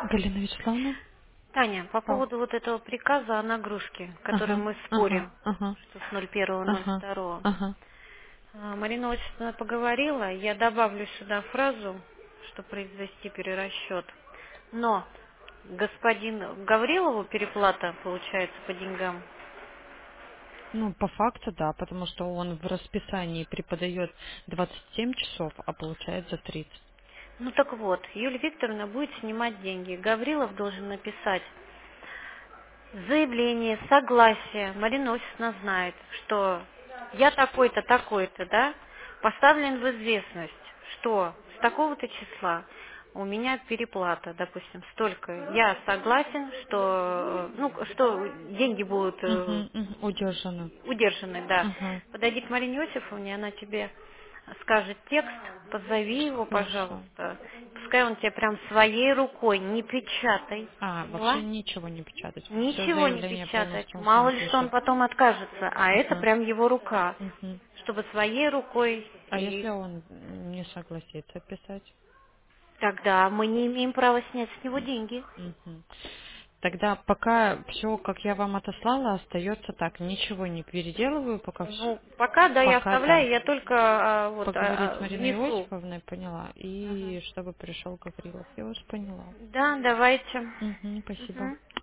Галина Вячеславовна? Таня, по А, поводу вот этого приказа о нагрузке, который ага, мы ага, спорим, ага, что с 01.02. ага, ага. Марина Васильевна поговорила, я добавлю сюда фразу, что произвести перерасчет. Но господину Гаврилову переплата получается по деньгам. Ну, по факту, да, потому что он в расписании преподает 27 часов, а получает за 30. Ну так вот, Юлия Викторовна будет снимать деньги. Гаврилов должен написать заявление, согласие. Марина Осиповна знает, что я такой-то, такой-то, да, поставлен в известность, что с такого-то числа у меня переплата, допустим, столько. Я согласен, что, ну, что деньги будут Угу, угу, удержано. удержаны, да. Ага, Подойди к Марине Иосифовне, она тебе скажет текст, позови его, хорошо. пожалуйста. Пускай он тебе прям своей рукой, не печатай. А, вообще Поняла? ничего не печатать. Все Ничего не заявление печатать. полностью он Мало сам ли, что он пишет. потом откажется. А это Ага, прям его рука. угу. Чтобы своей рукой. А если И он не согласится писать? тогда мы не имеем права снять с него деньги. Мгм. Тогда пока все, как я вам отослала, остается так. Ничего не переделываю, пока Ну, пока, да, я пока да. оставляю, я только вот Поговорить с Мариной внесу. Иосифовной, поняла. Ага. И чтобы пришел Гаврилов. Я вас поняла. Да, давайте. Угу, спасибо. Мгм.